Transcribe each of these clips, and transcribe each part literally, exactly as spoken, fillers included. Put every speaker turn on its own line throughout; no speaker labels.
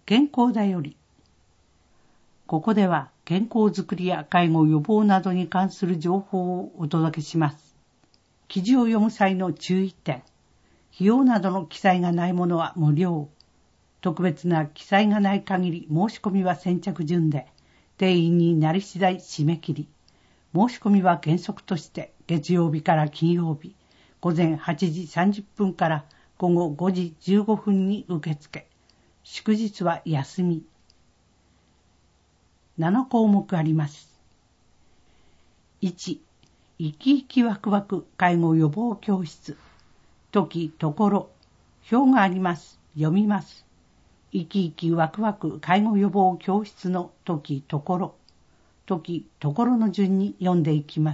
健康だより。ここでは健康づくりや介護予防などに関する情報をお届けします。記事を読む際の注意点。費用などの記載がないものは無料。特別な記載がない限り申し込みは先着順で、定員になり次第締め切り。申し込みは原則として月曜日から金曜日、午前はちじさんじゅっぷんから午後ごじじゅうごふんに受付。祝日は休み。なな項目あります。いち、生き生きワクワク介護予防教室。時、ところ、表があります。読みます。生き生きワクワク介護予防教室の時、ところ。時、ところの順に読んでいきます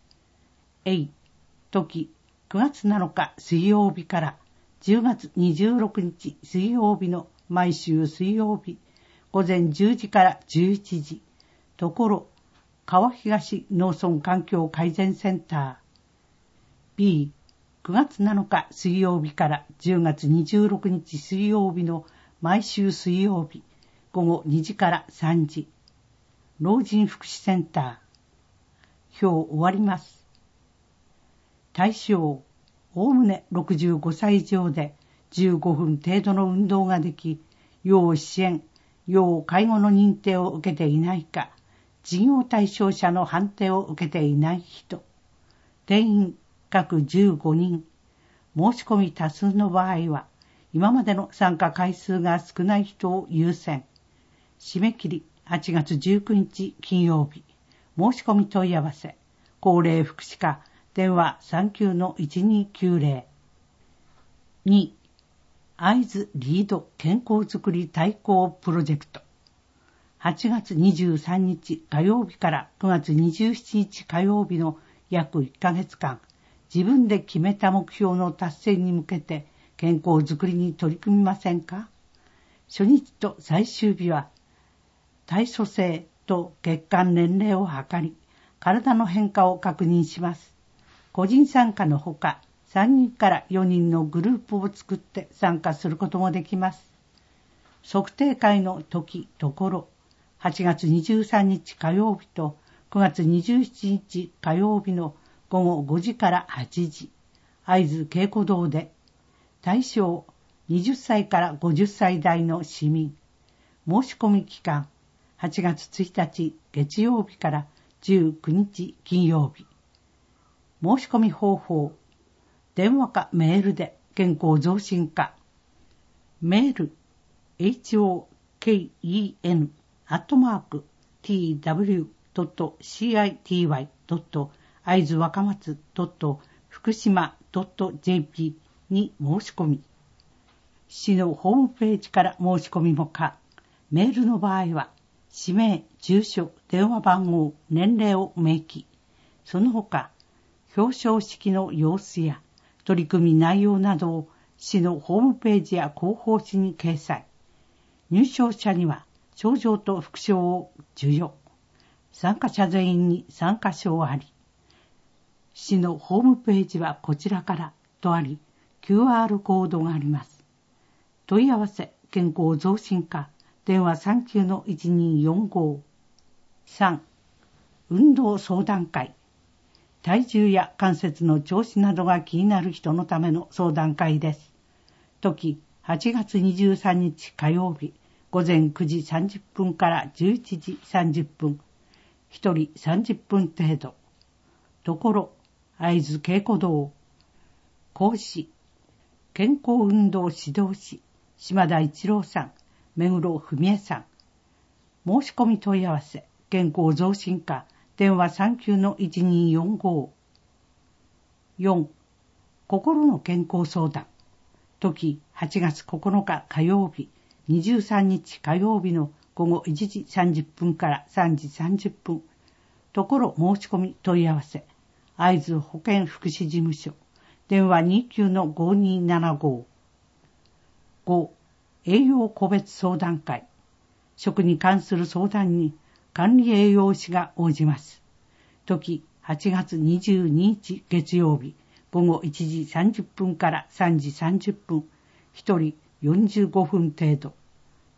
。A、時、くがつなのか水曜日からじゅうがつにじゅうろくにち水曜日の毎週水曜日、午前じゅうじからじゅういちじ。ところ、川東農村環境改善センター。B、くがつなのか水曜日からじゅうがつにじゅうろくにち水曜日の毎週水曜日、午後にじからさんじ。老人福祉センター。表終わります。対象、おおむねろくじゅうごさい以上でじゅうごふん程度の運動ができ、要支援、要介護の認定を受けていないか、事業対象者の判定を受けていない人。定員各じゅうごにん。申し込み多数の場合は、今までの参加回数が少ない人を優先。締め切りはちがつじゅうくにち金曜日。申し込み問い合わせ。高齢福祉課電話 さんきゅうのいちにきゅうぜろ。に、会津リード健康づくり対抗プロジェクト。はちがつにじゅうさんにち火曜日からくがつにじゅうしちにち火曜日の約いっかげつかん、自分で決めた目標の達成に向けて健康づくりに取り組みませんか？初日と最終日は、体組成と血管年齢を測り、体の変化を確認します。個人参加のほか、さんにんからよにんのグループを作って参加することもできます。測定会の時、ところ、はちがつにじゅうさんにち火曜日とくがつにじゅうしちにち火曜日のごごごじからはちじ、会津稽古堂で、対象はたちからごじゅっさい代の市民。申し込み期間、はちがつついたち月曜日からじゅうくにち金曜日。申し込み方法、電話かメールで健康増進課。メール、エイチオーケーイーエヌ アットマーク ティーダブリュー ドット シーアイティーワイ ドット 会津若松 ドット 福島 ドット ジェーピー に申し込み。市のホームページから申し込みも可。メールの場合は、氏名、住所、電話番号、年齢を明記。その他、表彰式の様子や取り組み内容などを市のホームページや広報誌に掲載。入賞者には賞状と副賞を授与。参加者全員に参加賞あり。市のホームページはこちらからとあり、キューアール コードがあります。問い合わせ、健康増進課、電話 さんきゅうのいちによんご。さん、運動相談会。体重や関節の調子などが気になる人のための相談会です。時、はちがつにじゅうさんにち火曜日、午前くじさんじゅっぷんからじゅういちじさんじゅっぷん。一人さんじゅっぷん程度。ところ、会津稽古堂。講師、健康運動指導士、島田一郎さん、目黒文江さん。申し込み問い合わせ、健康増進課、電話 さんきゅうのいちによんご。よん、心の健康相談。時、はちがつここのか火曜日、にじゅうさんにち火曜日のごごいちじさんじゅっぷんからさんじさんじゅっぷん。ところ申し込み問い合わせ、会津保健福祉事務所、電話 にきゅうのごにーななご。ご、栄養個別相談会。食に関する相談に管理栄養士が応じます。時、はちがつにじゅうににち月曜日、ごごいちじさんじゅっぷんからさんじさんじゅっぷん。ひとりよんじゅうごふん程度。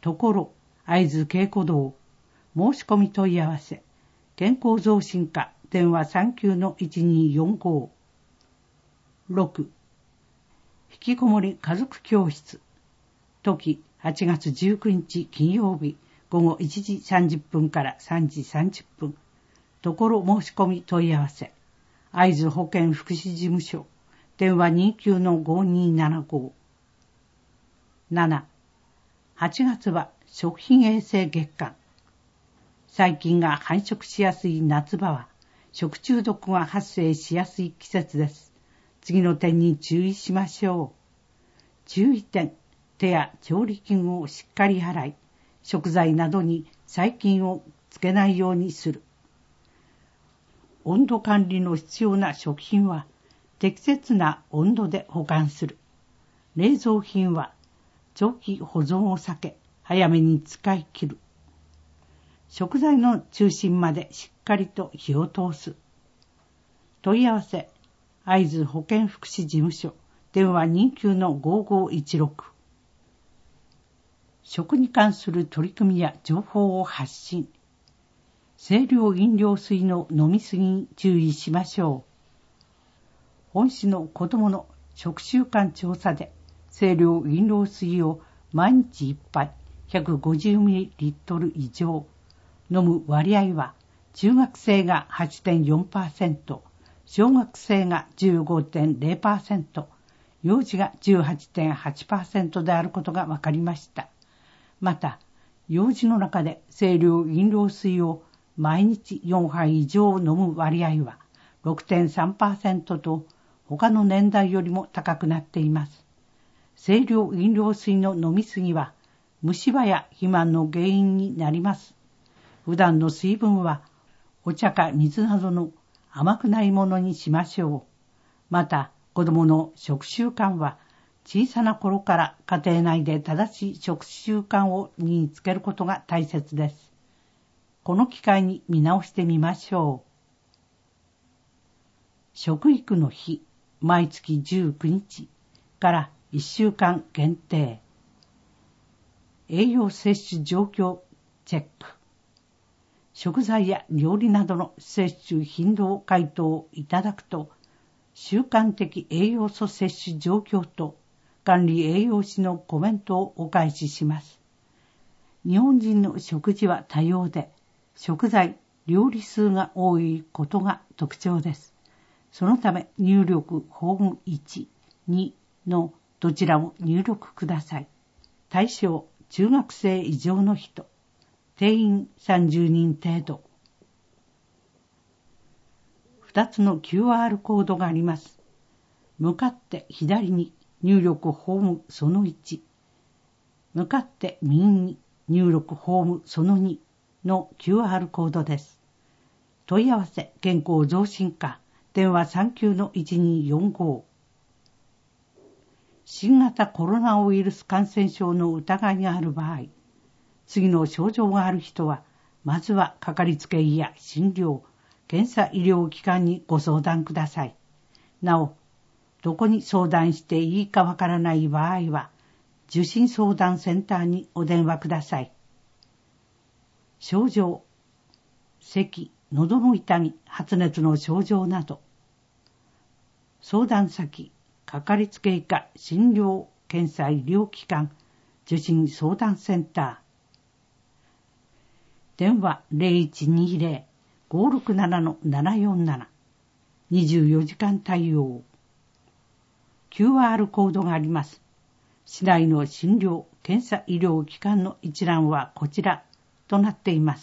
ところ、会津稽古堂、申し込み問い合わせ、健康増進課、電話 さんきゅうのいちにーよんご。ろく、引きこもり家族教室、時はちがつじゅうくにち金曜日、午後いちじさんじゅっぷんからさんじさんじゅっぷん、ところ申し込み問い合わせ、会津保健福祉事務所、電話 にきゅうのごにーななご。なな、はちがつは食品衛生月間。細菌が繁殖しやすい夏場は、食中毒が発生しやすい季節です。次の点に注意しましょう。注意点、手や調理器具をしっかり洗い、食材などに細菌をつけないようにする。温度管理の必要な食品は、適切な温度で保管する。冷蔵品は、長期保存を避け、早めに使い切る。食材の中心までしっかりと火を通す。問い合わせ、会津保健福祉事務所、電話 にきゅうのごごいちろく。食に関する取り組みや情報を発信。清涼飲料水の飲みすぎに注意しましょう。本市の子どもの食習慣調査で、清涼飲料水を毎日いっぱい ひゃくごじゅうミリリットル 以上飲む割合は、中学生が はちてんよんパーセント、小学生が じゅうごてんゼロパーセント、幼児が じゅうはちてんはちパーセント であることが分かりました。また、幼児の中で清涼飲料水を毎日よんはい以上飲む割合は ろくてんさんパーセント と他の年代よりも高くなっています。清涼飲料水の飲みすぎは虫歯や肥満の原因になります。普段の水分はお茶か水などの甘くないものにしましょう。また、子供の食習慣は小さな頃から家庭内で正しい食習慣を身につけることが大切です。この機会に見直してみましょう。食育の日、毎月じゅうくにちからいっしゅうかん限定。栄養摂取状況チェック。食材や料理などの摂取頻度を回答いただくと、習慣的栄養素摂取状況と管理栄養士のコメントをお返しします。日本人の食事は多様で、食材、料理数が多いことが特徴です。そのため入力フォームいち、にのどちらも入力ください。対象、中学生以上の人。定員さんじゅうにん程度。ふたつの キューアール コードがあります。向かって左に入力フォームそのいち。向かって右に入力フォームそのにの キューアール コードです。問い合わせ健康増進課電話 さんきゅうのいちにーよんご。新型コロナウイルス感染症の疑いがある場合、次の症状がある人は、まずはかかりつけ医や診療、検査医療機関にご相談ください。なお、どこに相談していいかわからない場合は、受診相談センターにお電話ください。症状、咳、喉の痛み、発熱の症状など、相談先、かかりつけ医か診療、検査医療機関、受診相談センター、電話 ゼロいちにゼロ ごろくなな のななよんなな、にじゅうよじかん対応。キューアール コードがあります。市内の診療、検査医療機関の一覧はこちらとなっています。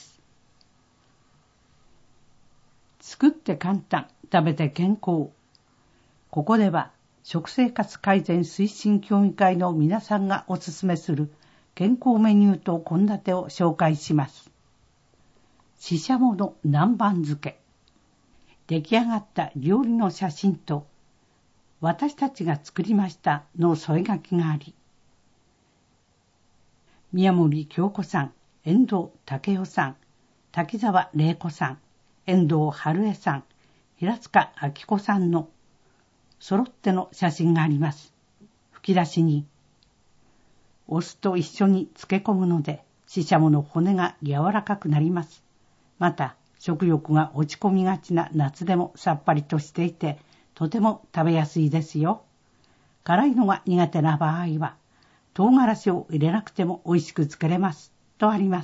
作って簡単、食べて健康。ここでは食生活改善推進協議会の皆さんがおすすめする健康メニューと献立を紹介します。ししゃもの南蛮漬け。出来上がった料理の写真と、私たちが作りましたの添え書きがあり、宮森京子さん、遠藤武雄さん、滝沢玲子さん、遠藤春江さん、平塚明子さんの揃っての写真があります。吹き出しに、 お酢と一緒に漬け込むので、シシャモの骨が柔らかくなります。また、食欲が落ち込みがちな夏でもさっぱりとしていて、とても食べやすいですよ。辛いのが苦手な場合は、唐辛子を入れなくても美味しく作れます。とあります。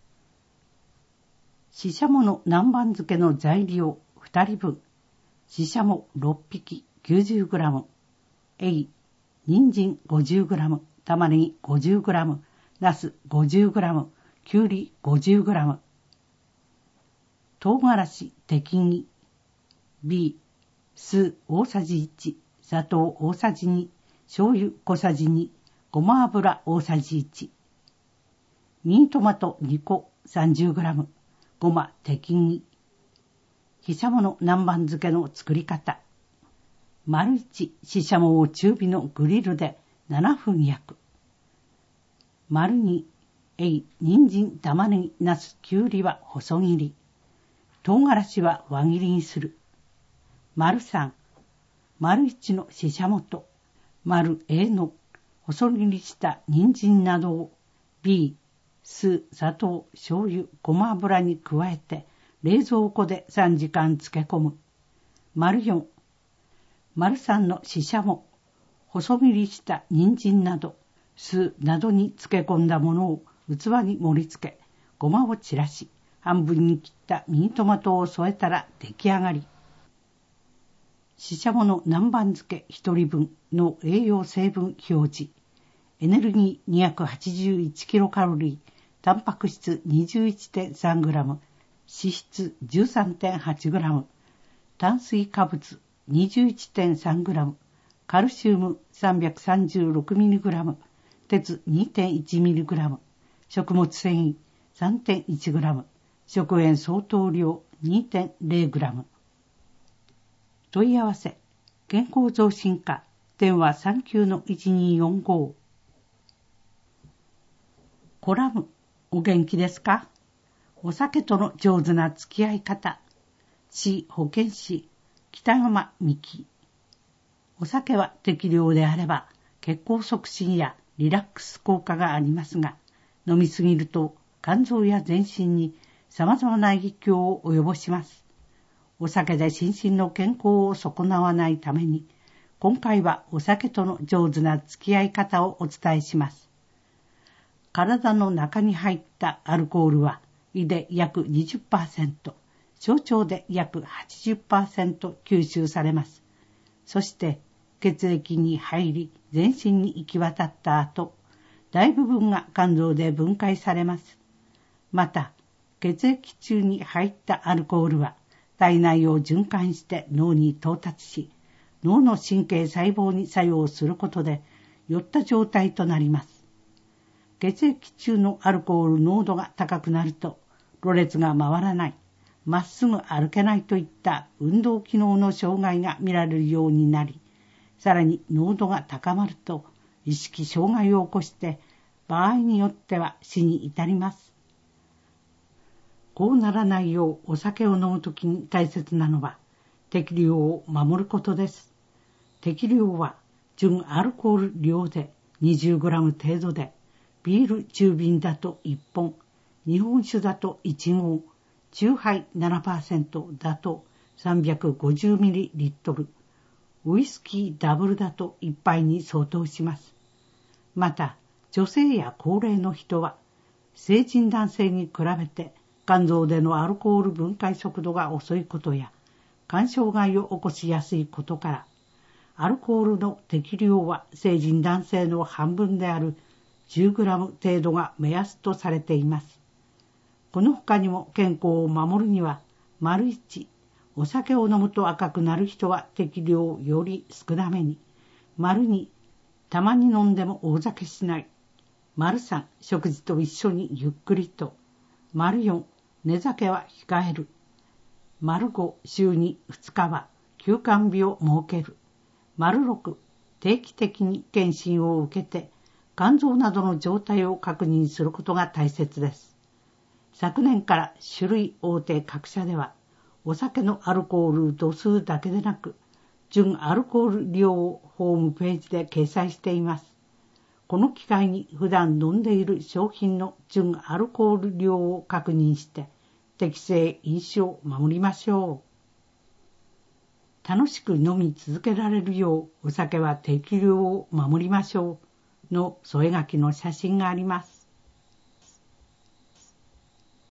シシャモの南蛮漬けの材料ふたりぶん。シシャモろっぴき きゅうじゅうグラム。エイ、人参 ごじゅうグラム。玉ねぎ ごじゅうグラム。ナス ごじゅうグラム。きゅうり ごじゅうグラム。唐辛子適宜。B、酢大さじいち。砂糖大さじに。醤油小さじに。ごま油大さじいち。ミニトマトにこ さんじゅうグラム。ごま適宜。シシャモの南蛮漬けの作り方。丸いち、シシャモを中火のグリルでななふん焼く。丸に、エイ、人参、玉ねぎ、ナス、キュウリは細切り。唐辛子は輪切りにする。丸さん、丸いちのシシャモと、丸 A の細切りした人参などを B、酢、砂糖、醤油、ごま油に加えて冷蔵庫でさんじかん漬け込む。丸よん、丸さんのシシャモ、細切りした人参など、酢などに漬け込んだものを器に盛り付け、ごまを散らし、半分に切ったミニトマトを添えたら出来上がり。シシャモの南蛮漬けひとりぶんの栄養成分表示。エネルギー にひゃくはちじゅういちキロカロリー、タンパク質 にじゅういってんさんグラム、脂質 じゅうさんてんはちグラム、炭水化物 にじゅういってんさんグラム、カルシウム さんびゃくさんじゅうろくミリグラム、鉄 にてんいちミリグラム、食物繊維 さんてんいちグラム、食塩相当量 にてんゼログラム。問い合わせ、健康増進課、電話 さんきゅうのいちにーよんご。コラム、お元気ですか？お酒との上手な付き合い方。市保健師、北山美希。お酒は適量であれば、血行促進やリラックス効果がありますが、飲みすぎると肝臓や全身に様々な影響を及ぼします。お酒で心身の健康を損なわないために、今回はお酒との上手な付き合い方をお伝えします。体の中に入ったアルコールは胃で約 にじゅっパーセント、小腸で約 はちじゅっパーセント 吸収されます。そして血液に入り全身に行き渡った後、大部分が肝臓で分解されます。また、血液中に入ったアルコールは体内を循環して脳に到達し、脳の神経細胞に作用することで酔った状態となります。血液中のアルコール濃度が高くなると、ろれつが回らない、まっすぐ歩けないといった運動機能の障害が見られるようになり、さらに濃度が高まると意識障害を起こして、場合によっては死に至ります。こうならないようお酒を飲むときに大切なのは、適量を守ることです。適量は純アルコール量で にじゅうグラム 程度で、ビール中瓶だといっぽん、日本酒だといちごう、酎ハイ ななパーセント だと さんびゃくごじゅうミリリットル、ウイスキーダブルだといっぱいに相当します。また、女性や高齢の人は、成人男性に比べて肝臓でのアルコール分解速度が遅いことや、肝障害を起こしやすいことから、アルコールの適量は成人男性の半分であるじゅうグラム程度が目安とされています。この他にも健康を守るには、丸一、お酒を飲むと赤くなる人は適量より少なめに。丸二、たまに飲んでも大酒しない。丸三、食事と一緒にゆっくりと。丸四、寝酒は控える。丸五、週にふつかは休肝日を設ける。丸六、定期的に検診を受けて、肝臓などの状態を確認することが大切です。昨年から種類大手各社では、お酒のアルコール度数だけでなく、純アルコール量をホームページで掲載しています。 この機会に普段飲んでいる商品の純アルコール量を確認して適正飲酒を守りましょう。楽しく飲み続けられるようお酒は適量を守りましょうの添え書きの写真があります。